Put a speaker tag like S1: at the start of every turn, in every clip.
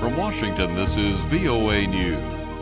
S1: From Washington, this is VOA News.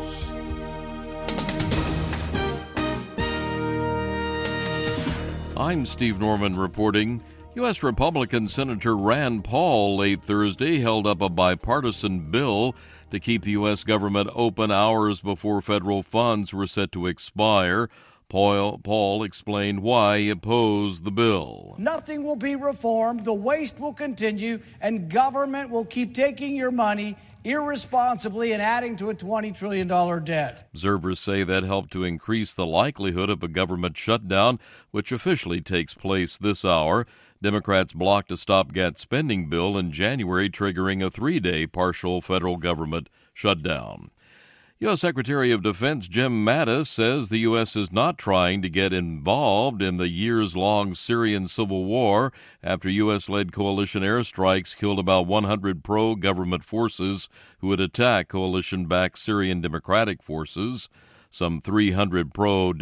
S1: I'm Steve Norman reporting. U.S. Republican Senator Rand Paul late Thursday held up a bipartisan bill to keep the U.S. government open hours before federal funds were set to expire. Paul explained why he opposed the bill.
S2: Nothing will be reformed, the waste will continue, and government will keep taking your money irresponsibly and adding to a $20 trillion debt.
S1: Observers say that helped to increase the likelihood of a government shutdown, which officially takes place this hour. Democrats blocked a stopgap spending bill in January, triggering a 3-day partial federal government shutdown. U.S. Secretary of Defense Jim Mattis says the U.S. is not trying to get involved in the years-long Syrian civil war after U.S.-led coalition airstrikes killed about 100 pro-government forces who had attacked coalition-backed Syrian Democratic forces. Some 300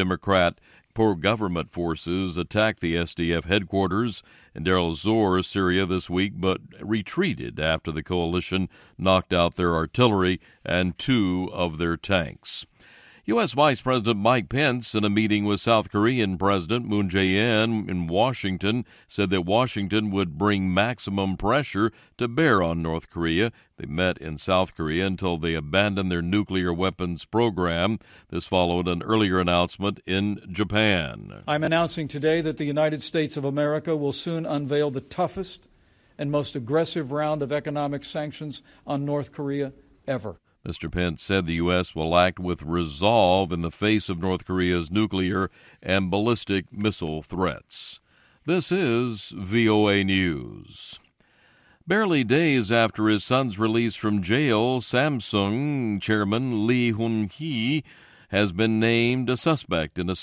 S1: pro-government forces attacked the SDF headquarters in Deir el-Zor, Syria, this week, but retreated after the coalition knocked out their artillery and 2 of their tanks. U.S. Vice President Mike Pence, in a meeting with South Korean President Moon Jae-in in Washington, said that Washington would bring maximum pressure to bear on North Korea. They met in South Korea until they abandoned their nuclear weapons program. This followed an earlier announcement in Japan.
S3: I'm announcing today that the United States of America will soon unveil the toughest and most aggressive round of economic sanctions on North Korea ever.
S1: Mr. Pence said the U.S. will act with resolve in the face of North Korea's nuclear and ballistic missile threats. This is VOA News. Barely days after his son's release from jail, Samsung chairman Lee Hoon-hee has been named a suspect in a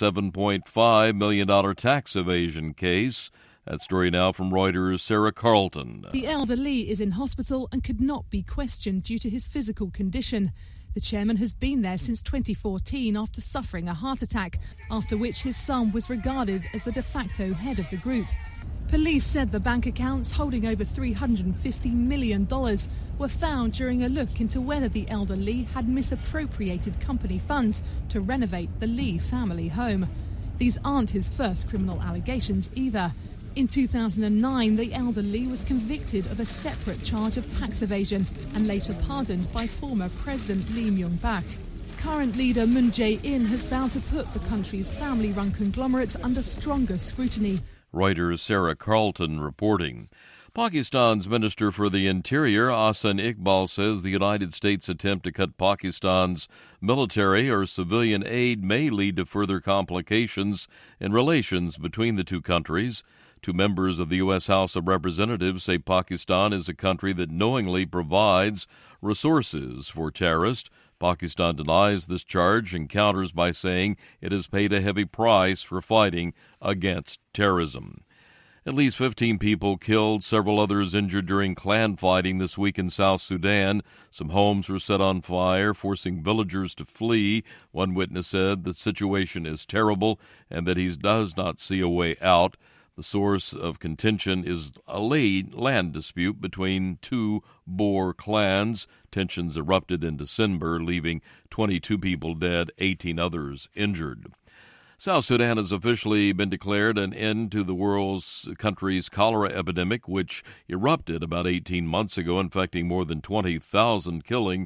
S1: $7.5 million tax evasion case. That story now from Reuters' Sarah Carlton.
S4: The elder Lee is in hospital and could not be questioned due to his physical condition. The chairman has been there since 2014 after suffering a heart attack, after which his son was regarded as the de facto head of the group. Police said the bank accounts holding over $350 million were found during a look into whether the elder Lee had misappropriated company funds to renovate the Lee family home. These aren't his first criminal allegations either. In 2009, the elder Lee was convicted of a separate charge of tax evasion and later pardoned by former President Lee Myung-bak. Current leader Moon Jae-in has vowed to put the country's family-run conglomerates under stronger scrutiny.
S1: Reuters' Sarah Carlton reporting. Pakistan's Minister for the Interior, Ahsan Iqbal, says the United States' attempt to cut Pakistan's military or civilian aid may lead to further complications in relations between the two countries. 2 members of the U.S. House of Representatives say Pakistan is a country that knowingly provides resources for terrorists. Pakistan denies this charge and counters by saying it has paid a heavy price for fighting against terrorism. At least 15 people killed, several others injured during clan fighting this week in South Sudan. Some homes were set on fire, forcing villagers to flee. One witness said the situation is terrible and that he does not see a way out. The source of contention is a land dispute between 2 Boer clans. Tensions erupted in December, leaving 22 people dead, 18 others injured. South Sudan has officially been declared an end to the country's cholera epidemic, which erupted about 18 months ago, infecting more than 20,000, killing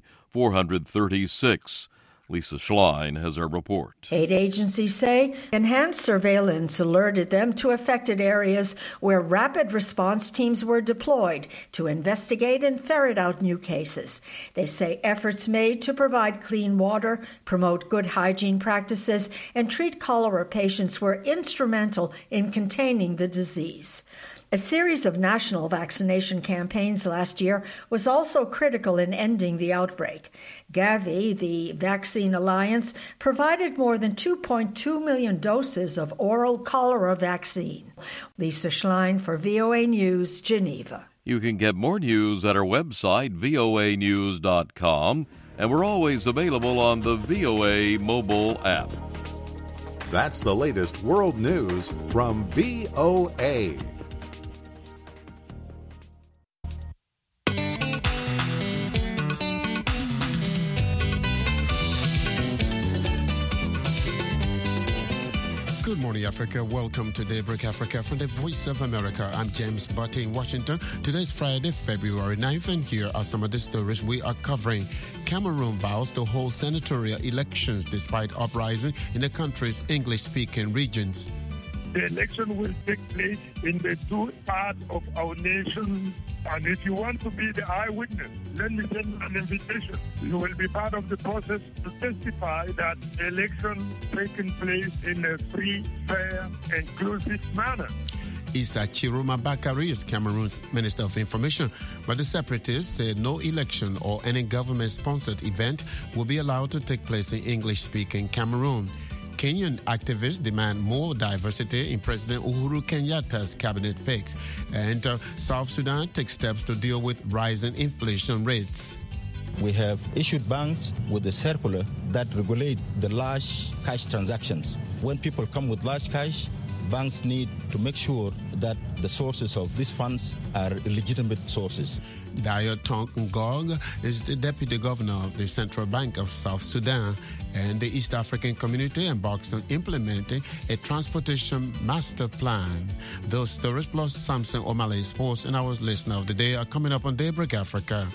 S1: 436. Lisa Schlein has our report.
S5: Aid agencies say enhanced surveillance alerted them to affected areas where rapid response teams were deployed to investigate and ferret out new cases. They say efforts made to provide clean water, promote good hygiene practices, and treat cholera patients were instrumental in containing the disease. A series of national vaccination campaigns last year was also critical in ending the outbreak. Gavi, the Vaccine Alliance, provided more than 2.2 million doses of oral cholera vaccine. Lisa Schlein for VOA News, Geneva.
S1: You can get more news at our website, voanews.com, and we're always available on the VOA mobile app.
S6: That's the latest world news from VOA.
S7: morning, Africa. Welcome to Daybreak Africa from the Voice of America. I'm James Butte in Washington. Today's Friday, February 9th, and here are some of the stories we are covering. Cameroon vows to hold senatorial elections despite uprising in the country's English-speaking regions.
S8: The election will take place in the two parts of our nation. And if you want to be the eyewitness, let me send an invitation. You will be part of the process to testify that the election taking place in a free, fair, inclusive manner.
S7: Issa Chiroma Bakari is Cameroon's Minister of Information, but the separatists say no election or any government-sponsored event will be allowed to take place in English-speaking Cameroon. Kenyan activists demand more diversity in President Uhuru Kenyatta's cabinet picks, and South Sudan takes steps to deal with rising inflation rates.
S9: We have issued banks with a circular that regulate the large cash transactions. When people come with large cash, banks need to make sure that the sources of these funds are legitimate sources.
S7: Dio Tong Ngog is the Deputy Governor of the Central Bank of South Sudan, and the East African community embarks on implementing a transportation master plan. Those stories plus Samson O'Malley Sports and our listener of the day are coming up on Daybreak Africa.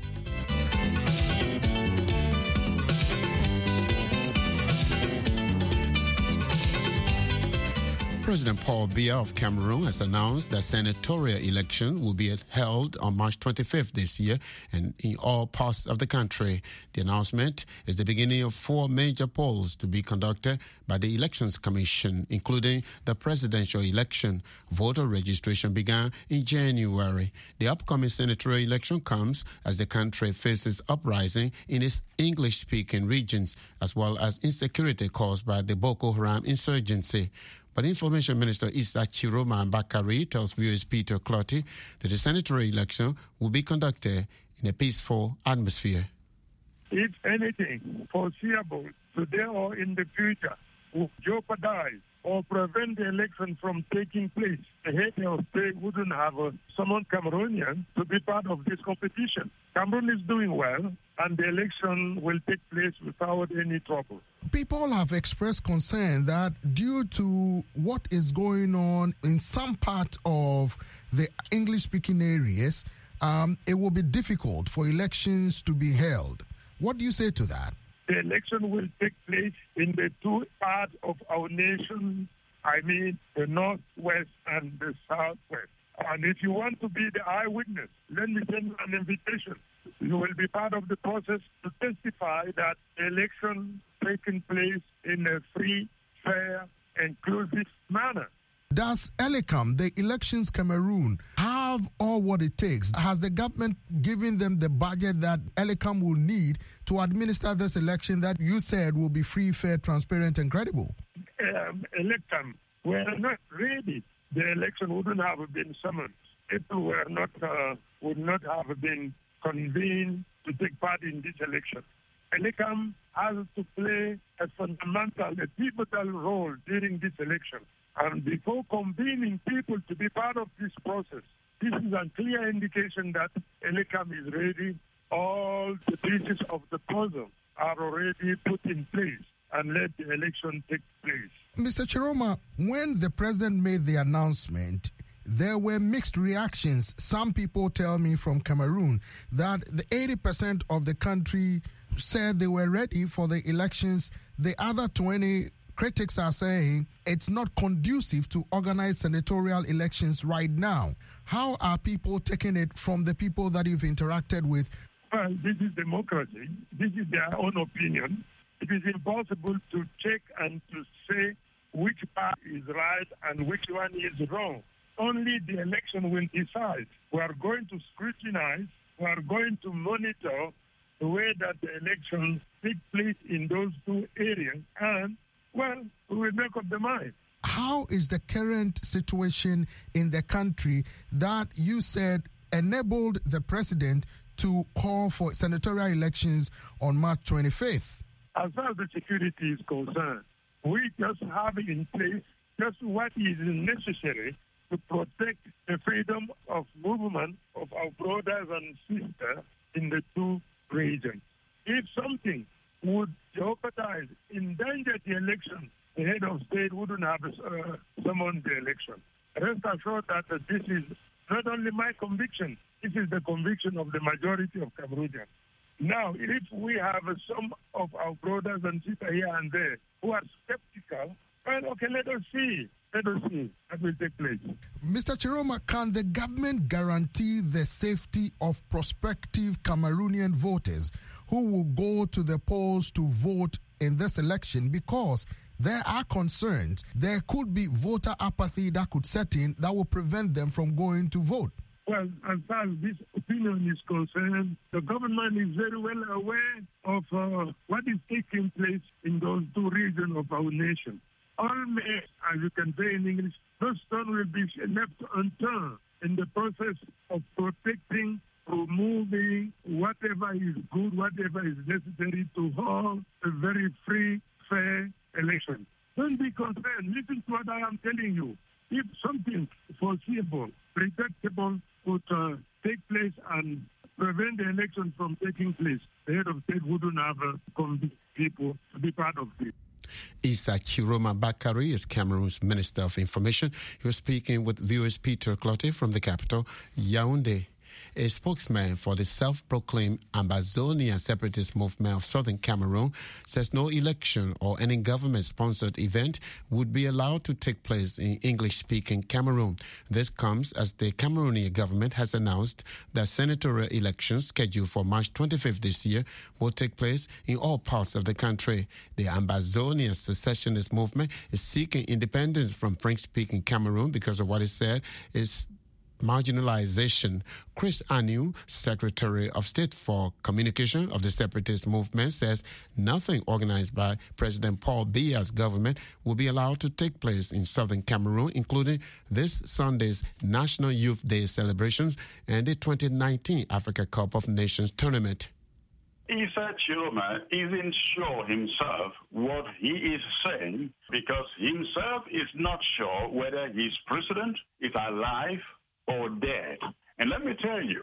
S7: President Paul Biya of Cameroon has announced that senatorial election will be held on March 25th this year and in all parts of the country. The announcement is the beginning of 4 major polls to be conducted by the Elections Commission, including the presidential election. Voter registration began in January. The upcoming senatorial election comes as the country faces uprising in its English-speaking regions, as well as insecurity caused by the Boko Haram insurgency. But Information Minister Issa Chiroma Bakari tells viewers Peter Clotty that the senatorial election will be conducted in a peaceful atmosphere.
S8: If anything foreseeable today or in the future will jeopardize or prevent the election from taking place, the head of state wouldn't have summoned Cameroonians to be part of this competition. Cameroon is doing well, and the election will take place without any trouble.
S10: People have expressed concern that due to what is going on in some part of the English-speaking areas, it will be difficult for elections to be held. What do you say to that?
S8: The election will take place in the two parts of our nation, I mean the northwest and the southwest. And if you want to be the eyewitness, let me send an invitation. You will be part of the process to testify that the election taking place in a free, fair, inclusive manner.
S10: Does ELECAM, the Elections Cameroon, have all what it takes? Has the government given them the budget that ELECAM will need to administer this election that you said will be free, fair, transparent, and credible?
S8: ELECAM were not ready. The election wouldn't have been summoned. People would not have been convened to take part in this election. ELECAM has to play a pivotal role during this election. And before convening people to be part of this process, this is a clear indication that ELECAM is ready. All the pieces of the puzzle are already put in place, and let the election take place.
S10: Mr. Chiroma, when the president made the announcement, there were mixed reactions. Some people tell me from Cameroon that the 80% of the country said they were ready for the elections. The other 20 critics are saying it's not conducive to organize senatorial elections right now. How are people taking it from the people that you've interacted with?
S8: Well, this is democracy. This is their own opinion. It is impossible to check and to say which part is right and which one is wrong. Only the election will decide. We are going to scrutinize, we are going to monitor the way that the elections take place in those two areas, and, well, we will make up the mind.
S10: How is the current situation in the country that you said enabled the president to call for senatorial elections on March 25th?
S8: As far as the security is concerned, we just have in place just what is necessary to protect the freedom of movement of our brothers and sisters in the two regions. If something would jeopardize, endanger the election, the head of state wouldn't wouldn't have summoned the election. Rest assured that this is not only my conviction, this is the conviction of the majority of Cameroonians. Now, if we have some of our brothers and sisters here and there who are skeptical, well, okay, let us see. Let us see what will take place.
S10: Mr. Chiroma, can the government guarantee the safety of prospective Cameroonian voters who will go to the polls to vote in this election? Because there are concerns there could be voter apathy that could set in that will prevent them from going to vote.
S8: Well, as far as this opinion is concerned, the government is very well aware of what is taking place in those two regions of our nation. All may, as you can say in English, no stone will be left unturned in the process of protecting, removing whatever is good, whatever is necessary to hold a very free, fair election. Don't be concerned. Listen to what I am telling you. If something foreseeable, predictable would take place and prevent the election from taking place, the head of state wouldn't have convinced people to be part of it.
S7: Issa Chiroma Bakari is Cameroon's Minister of Information. He was speaking with viewers Peter Clottey from the capital, Yaoundé. A spokesman for the self-proclaimed Ambazonia separatist movement of southern Cameroon says no election or any government-sponsored event would be allowed to take place in English-speaking Cameroon. This comes as the Cameroonian government has announced that senatorial elections scheduled for March 25th this year will take place in all parts of the country. The Ambazonia secessionist movement is seeking independence from French-speaking Cameroon because of what it said is marginalization. Chris Anu, Secretary of State for Communication of the separatist movement, says nothing organized by President Paul Biya's government will be allowed to take place in southern Cameroon, including this Sunday's National Youth Day celebrations and the 2019 Africa Cup of Nations tournament.
S11: Issa Chiroma isn't sure himself what he is saying because himself is not sure whether his president is alive or dead. And let me tell you,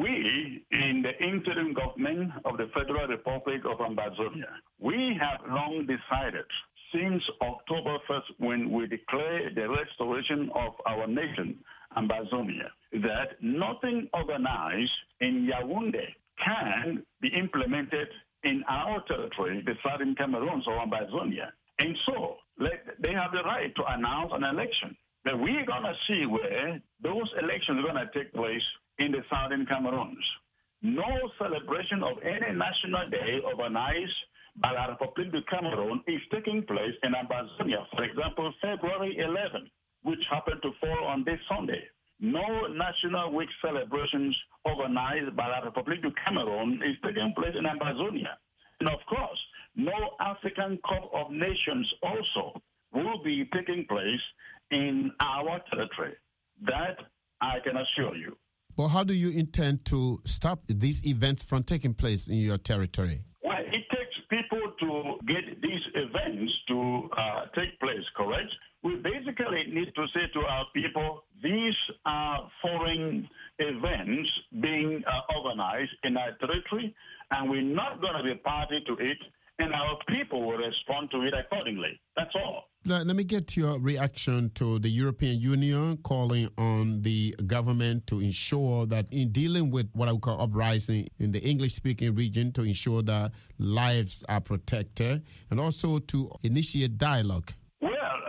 S11: we in the interim government of the Federal Republic of Ambazonia, we have long decided since October 1st when we declared the restoration of our nation, Ambazonia, that nothing organized in Yaoundé can be implemented in our territory, the southern Cameroon or Ambazonia. And so they have the right to announce an election. But we're going to see where those elections are going to take place in the southern Cameroons. No celebration of any national day organized by la République du Cameroon is taking place in Ambazonia. For example, February 11th, which happened to fall on this Sunday. No National Week celebrations organized by la République du Cameroon is taking place in Ambazonia. And of course, no African Cup of Nations also will be taking place in our territory. That I can assure you.
S7: But how do you intend to stop these events from taking place in your territory?
S11: Well, it takes people to get these events to take place, correct? We basically need to say to our people, these are foreign events being organized in our territory, and we're not going to be party to it, and our people will respond to it accordingly. That's all.
S7: Let me get your reaction to the European Union calling on the government to ensure that in dealing with what I would call uprising in the English-speaking region, to ensure that lives are protected and also to initiate dialogue.
S11: Well,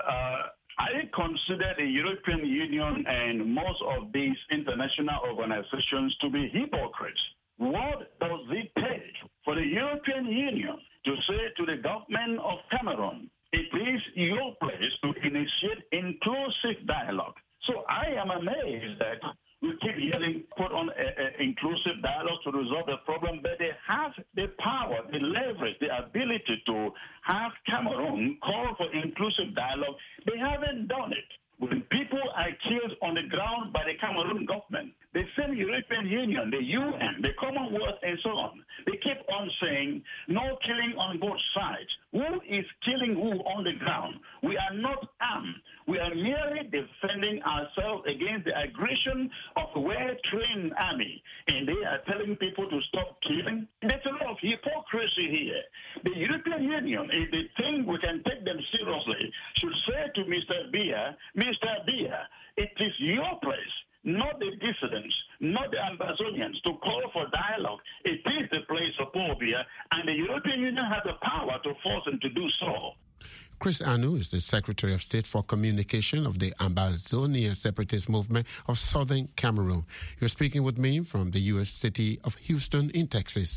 S11: I consider the European Union and most of these international organizations to be hypocrites. What does it take for the European Union to say to the government of Cameroon, it is your place to initiate inclusive dialogue? So I am amazed that we keep hearing put on inclusive dialogue to resolve the problem, but they have the power, the leverage, the ability to have Cameroon call for inclusive dialogue. They haven't done it. When people are killed on the ground by the Cameroon government, the same European Union, the UN, the Commonwealth, and so on, they keep on saying no killing on both sides. Who is killing who on the ground? We are not armed. We are merely defending ourselves against the aggression of a well-trained army. And they are telling people to stop killing. There's a lot of hypocrisy here. The European Union, if they think we can take them seriously, should say to Mr. Biya, it is your place, not the dissidents, not the Ambazonians, to call for dialogue. It is the place of Paul Biya, and the European Union has the power to force them to do so.
S7: Chris Anu is the Secretary of State for Communication of the Ambazonia Separatist Movement of Southern Cameroon. You're speaking with me from the U.S. city of Houston in Texas.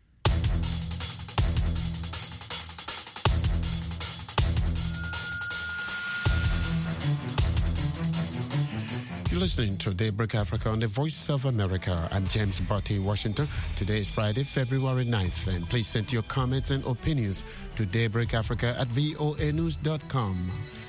S7: You're listening to Daybreak Africa on the Voice of America. I'm James Botti, Washington. Today is Friday, February 9th. And please send your comments and opinions to daybreakafrica@voanews.com.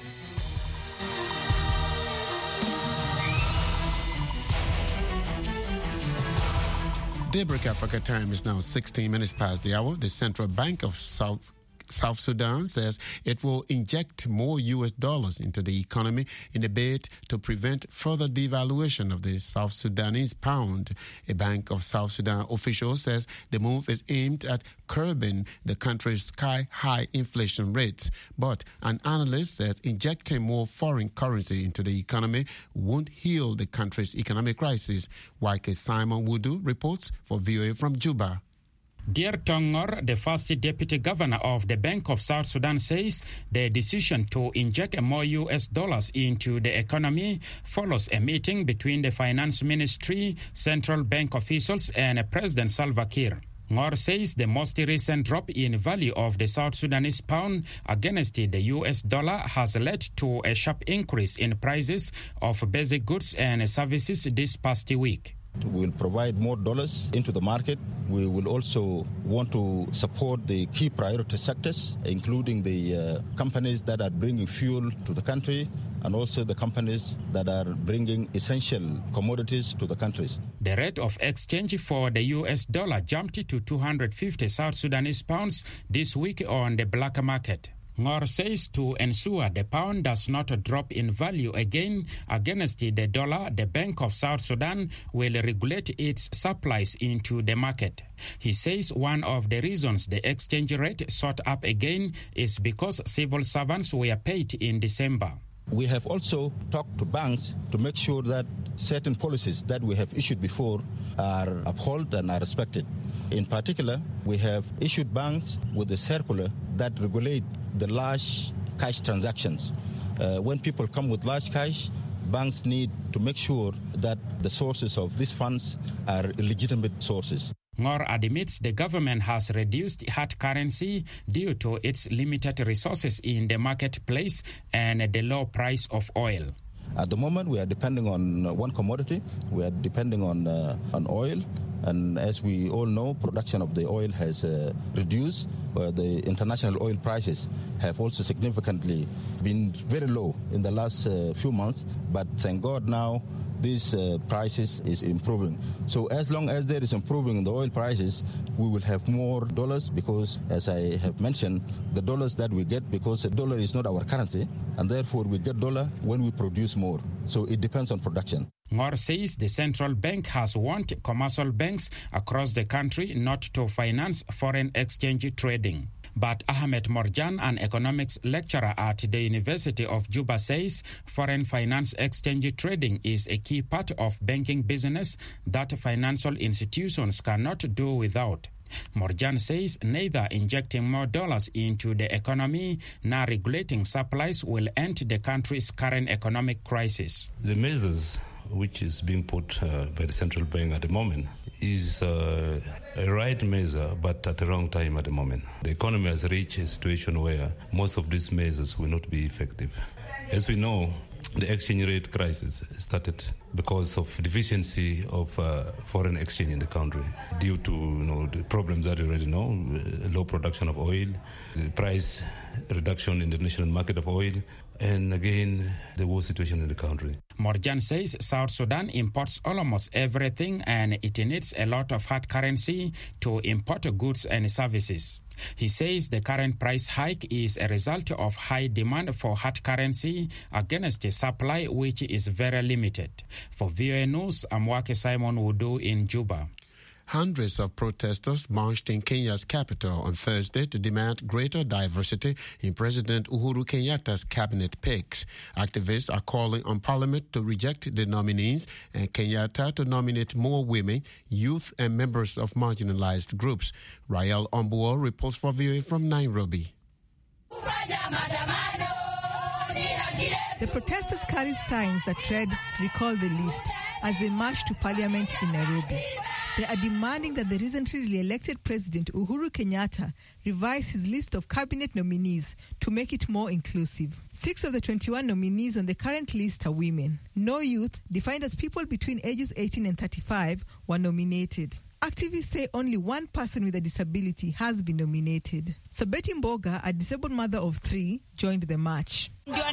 S7: Daybreak Africa time is now 16 minutes past the hour. The Central Bank of South Sudan says it will inject more U.S. dollars into the economy in a bid to prevent further devaluation of the South Sudanese pound. A Bank of South Sudan official says the move is aimed at curbing the country's sky-high inflation rates. But an analyst says injecting more foreign currency into the economy won't heal the country's economic crisis. Waike Simon Wudu reports for VOA from Juba.
S12: Dear Tongor, the first deputy governor of the Bank of South Sudan, says the decision to inject more U.S. dollars into the economy follows a meeting between the finance ministry, central bank officials, and President Salva Kiir. Ngor says the most recent drop in value of the South Sudanese pound against the U.S. dollar has led to a sharp increase in prices of basic goods and services this past week.
S9: We will provide more dollars into the market. We will also want to support the key priority sectors, including the companies that are bringing fuel to the country and also the companies that are bringing essential commodities to the countries.
S12: The rate of exchange for the U.S. dollar jumped to 250 South Sudanese pounds this week on the black market. Ngor says to ensure the pound does not drop in value again against the dollar, the Bank of South Sudan will regulate its supplies into the market. He says one of the reasons the exchange rate shot up again is because civil servants were paid in December.
S9: We have also talked to banks to make sure that certain policies that we have issued before are upheld and are respected. In particular, we have issued banks with a circular that regulate the large cash transactions. When people come with large cash, banks need to make sure that the sources of these funds are legitimate sources.
S12: Ngor admits the government has reduced hard currency due to its limited resources in the marketplace and the low price of oil.
S9: At the moment, we are depending on one commodity. We are depending on oil. And as we all know, production of the oil has reduced. The international oil prices have also significantly been very low in the last few months. But thank God now these prices is improving. So as long as there is improving in the oil prices, we will have more dollars because, as I have mentioned, the dollars that we get, because the dollar is not our currency, and therefore we get dollar when we produce more. So it depends on production.
S12: Ngor says the central bank has warned commercial banks across the country not to finance foreign exchange trading. But Ahmed Morjan, an economics lecturer at the University of Juba, says foreign finance exchange trading is a key part of banking business that financial institutions cannot do without. Morjan says neither injecting more dollars into the economy nor regulating supplies will end the country's current economic crisis.
S13: The measures which is being put by the central bank at the moment is a right measure, but at the wrong time at the moment. The economy has reached a situation where most of these measures will not be effective. As we know, the exchange rate crisis started because of deficiency of foreign exchange in the country due to the problems that you already know, low production of oil, price reduction in the national market of oil, and again, the war situation in the country.
S12: Morjan says South Sudan imports almost everything and it needs a lot of hard currency to import goods and services. He says the current price hike is a result of high demand for hard currency against a supply which is very limited. For VOA News, I'm Waike Simon Wudu in Juba.
S7: Hundreds of protesters marched in Kenya's capital on Thursday to demand greater diversity in President Uhuru Kenyatta's cabinet picks. Activists are calling on Parliament to reject the nominees and Kenyatta to nominate more women, youth, and members of marginalized groups. Rael Ombuo reports for VOA from Nairobi.
S14: The protesters carried signs that read, "Recall the list," as they marched to Parliament in Nairobi. They are demanding that the recently re-elected President Uhuru Kenyatta revise his list of cabinet nominees to make it more inclusive. 6 of the 21 nominees on the current list are women. No youth, defined as people between ages 18 and 35, were nominated. Activists say only one person with a disability has been nominated. Sabeti Mboga, a disabled mother of 3, joined the march.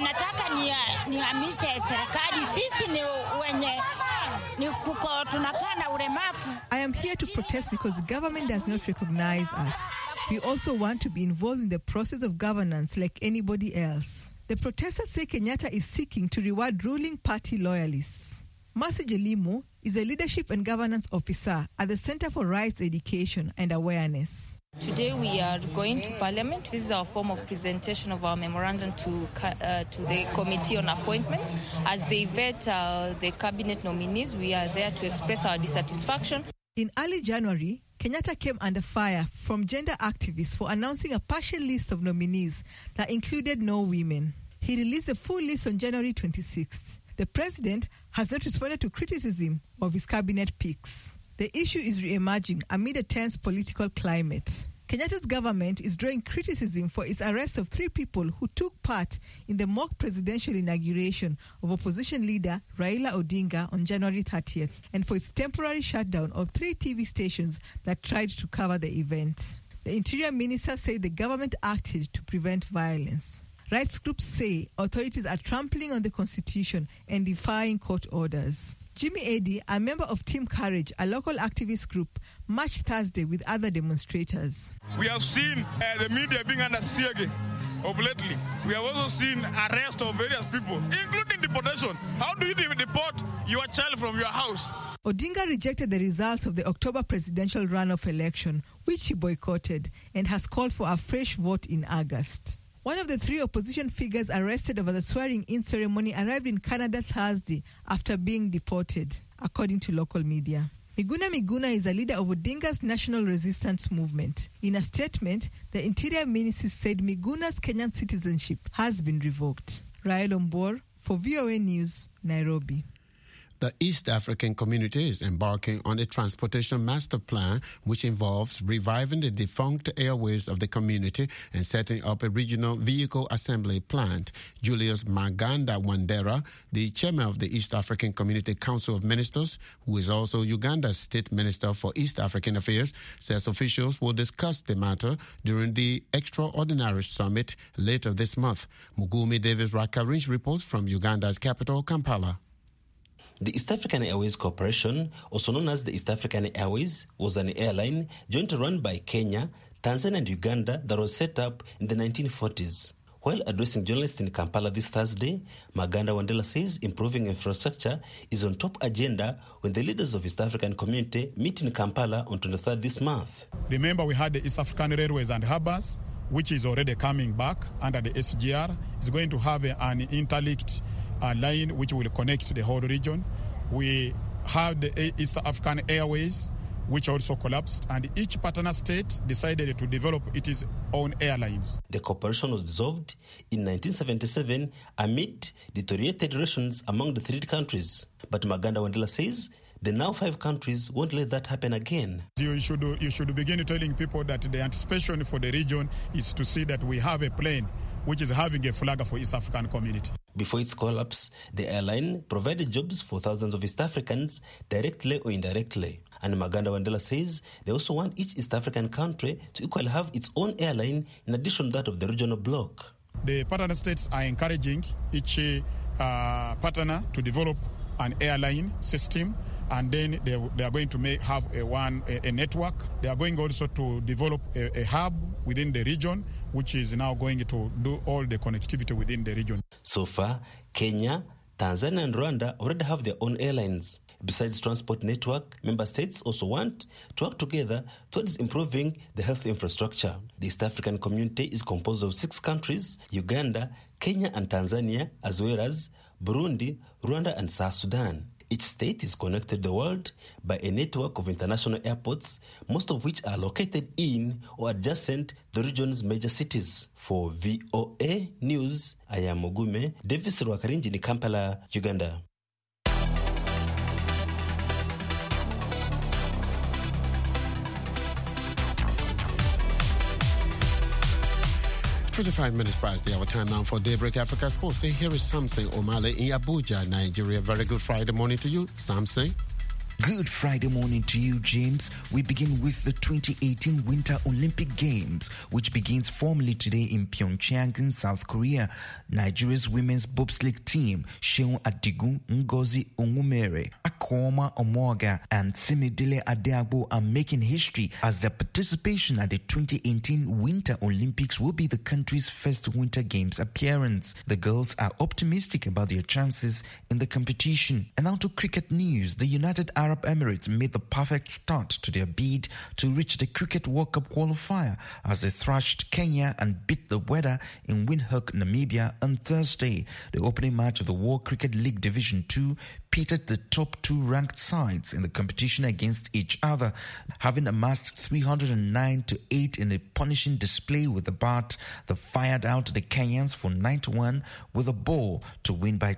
S14: I am here to protest because the government does not recognize us. We also want to be involved in the process of governance like anybody else. The protesters say Kenyatta is seeking to reward ruling party loyalists. Mercy Jelimo is a leadership and governance officer at the Center for Rights Education and Awareness.
S15: Today we are going to Parliament. This is our form of presentation of our memorandum to the Committee on Appointments. As they vet the cabinet nominees, we are there to express our dissatisfaction.
S14: In early January, Kenyatta came under fire from gender activists for announcing a partial list of nominees that included no women. He released a full list on January 26th. The president has not responded to criticism of his cabinet picks. The issue is re-emerging amid a tense political climate. Kenyatta's government is drawing criticism for its arrest of 3 people who took part in the mock presidential inauguration of opposition leader Raila Odinga on January 30th, and for its temporary shutdown of 3 TV stations that tried to cover the event. The Interior Minister said the government acted to prevent violence. Rights groups say authorities are trampling on the Constitution and defying court orders. Jimmy Eddy, a member of Team Courage, a local activist group, marched Thursday with other demonstrators.
S16: We have seen the media being under siege of lately. We have also seen arrest of various people, including deportation. How do you deport your child from your house?
S14: Odinga rejected the results of the October presidential runoff election, which he boycotted, and has called for a fresh vote in August. One of the 3 opposition figures arrested over the swearing-in ceremony arrived in Canada Thursday after being deported, according to local media. Miguna is a leader of Odinga's National Resistance Movement. In a statement, the Interior Ministry said Miguna's Kenyan citizenship has been revoked. Rael Ombor for VOA News, Nairobi.
S7: The East African community is embarking on a transportation master plan which involves reviving the defunct airways of the community and setting up a regional vehicle assembly plant. Julius Maganda Wandera, the chairman of the East African Community Council of Ministers, who is also Uganda's state minister for East African Affairs, says officials will discuss the matter during the extraordinary summit later this month. Mugumi Davis Rakarinch reports from Uganda's capital, Kampala.
S17: The East African Airways Corporation, also known as the East African Airways, was an airline jointly run by Kenya, Tanzania and Uganda that was set up in the 1940s. While addressing journalists in Kampala this Thursday, Maganda Wandela says improving infrastructure is on top agenda when the leaders of East African community meet in Kampala on 23rd this month.
S16: Remember, we had the East African Railways and Harbors, which is already coming back under the SGR. It's going to have an interlinked line which will connect the whole region. We have the East African Airways, which also collapsed, and each partner state decided to develop its own airlines.
S17: The corporation was dissolved in 1977 amid deteriorated relations among the 3 countries. But Maganda Wandela says the now 5 countries won't let that happen again.
S16: You should begin telling people that the anticipation for the region is to see that we have a plane which is having a flag for East African community.
S17: Before its collapse, the airline provided jobs for thousands of East Africans, directly or indirectly. And Maganda Wandela says they also want each East African country to equally have its own airline in addition to that of the regional bloc.
S16: The partner states are encouraging each partner to develop an airline system, and then they are going to have a network. They are going also to develop a hub within the region, which is now going to do all the connectivity within the region.
S17: So far, Kenya, Tanzania and Rwanda already have their own airlines. Besides transport network, member states also want to work together towards improving the health infrastructure. The East African community is composed of 6 countries, Uganda, Kenya and Tanzania, as well as Burundi, Rwanda and South Sudan. Each state is connected to the world by a network of international airports, most of which are located in or adjacent the region's major cities. For VOA News, I am Mugume Davis Rwakarinji in Kampala, Uganda.
S7: 25 minutes past the hour. Time now for Daybreak Africa Sports. Here is Samson Omale in Abuja, Nigeria. Very good Friday morning to you, Samson.
S18: Good Friday morning to you, James. We begin with the 2018 Winter Olympic Games, which begins formally today in Pyeongchang in South Korea. Nigeria's women's bobsleigh team, Seun Adigun, Ngozi Onwumere, Akoma Omoga, and Simidele Adeagbo are making history as their participation at the 2018 Winter Olympics will be the country's first Winter Games appearance. The girls are optimistic about their chances in the competition. And now to cricket news. The United Arab Emirates made the perfect start to their bid to reach the Cricket World Cup qualifier as they thrashed Kenya and beat the weather in Windhoek, Namibia on Thursday. The opening match of the World Cricket League Division 2 pitted the top 2 ranked sides in the competition against each other. Having amassed 309-8 in a punishing display with the bat, they fired out the Kenyans for 91 with a ball to win by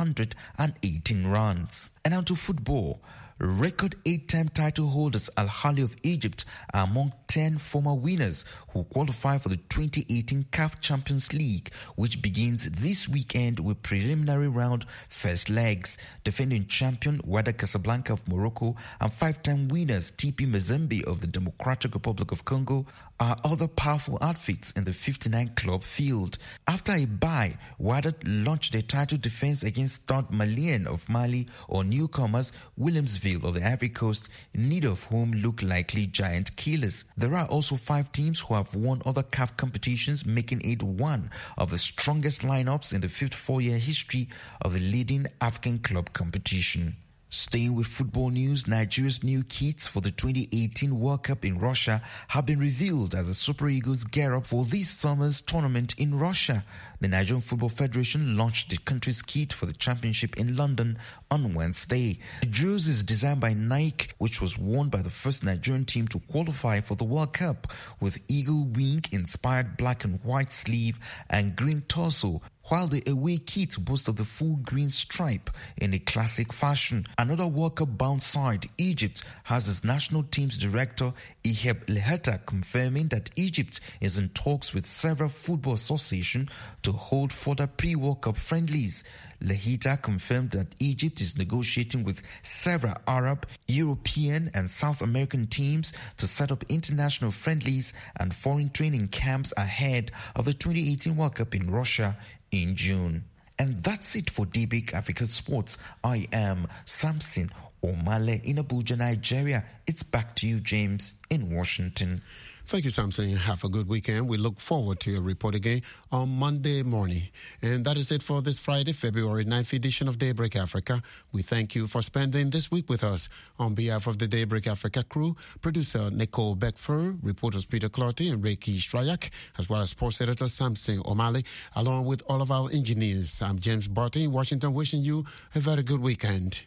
S18: 218 runs. And now to football. Record 8-time title holders Al Ahly of Egypt are among 10 former winners who qualify for the 2018 CAF Champions League, which begins this weekend with preliminary round first legs. Defending champion Wydad Casablanca of Morocco and 5-time winners TP Mazembe of the Democratic Republic of Congo are other powerful outfits in the 59-club field. After a bye, Wydad launched their title defense against Stade Malien of Mali or newcomers Williamsville of the Ivory Coast, neither of whom look likely giant killers. There are also 5 teams who have won other CAF competitions, making it one of the strongest lineups in the 54-year history of the leading African club competition. Staying with football news, Nigeria's new kits for the 2018 World Cup in Russia have been revealed as the Super Eagles gear up for this summer's tournament in Russia. The Nigerian Football Federation launched the country's kit for the championship in London on Wednesday. The jersey is designed by Nike, which was worn by the first Nigerian team to qualify for the World Cup, with eagle wing-inspired black and white sleeve and green torso, while the away kit boasts of the full green stripe in a classic fashion. Another World Cup bound side, Egypt, has its national team's director Iheb Leheta confirming that Egypt is in talks with several football associations to hold further pre-World Cup friendlies. Leheta confirmed that Egypt is negotiating with several Arab, European and South American teams to set up international friendlies and foreign training camps ahead of the 2018 World Cup in Russia in June. And that's it for Daybreak Africa Sports. I am Samson Omale in Abuja, Nigeria. It's back to you, James, in Washington.
S7: Thank you, Samson. Have a good weekend. We look forward to your report again on Monday morning. And that is it for this Friday, February 9th edition of Daybreak Africa. We thank you for spending this week with us. On behalf of the Daybreak Africa crew, producer Nicole Beckford, reporters Peter Clotty and Reiki Strayak, as well as sports editor Samson Omale, along with all of our engineers. I'm James Barty in Washington, wishing you a very good weekend.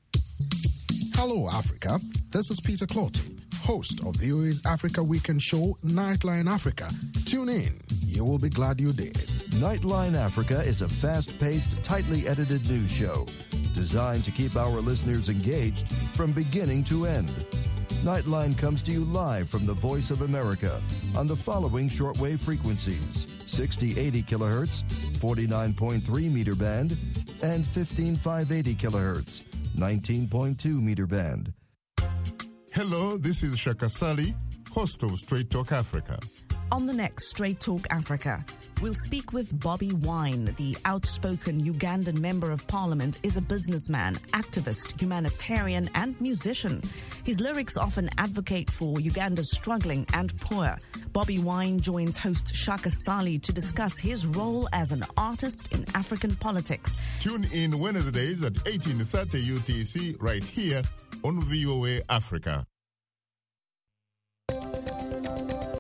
S10: Hello, Africa. This is Peter Clotty, host of VOA's Africa Weekend show, Nightline Africa. Tune in. You will be glad you did.
S19: Nightline Africa is a fast-paced, tightly edited news show designed to keep our listeners engaged from beginning to end. Nightline comes to you live from the Voice of America on the following shortwave frequencies: 6080 kilohertz, 49.3 meter band, and 15580 kilohertz, 19.2 meter band.
S20: Hello, this is Shaka Sali, host of Straight Talk Africa. on the next Straight Talk Africa. We'll speak with Bobby Wine. The outspoken Ugandan Member of Parliament is a businessman, activist, humanitarian and musician. His lyrics often advocate for Uganda's struggling and poor. Bobby Wine joins host Shaka Sali to discuss his role as an artist in African politics.
S21: Tune in Wednesdays at 18:30 UTC right here on VOA Africa.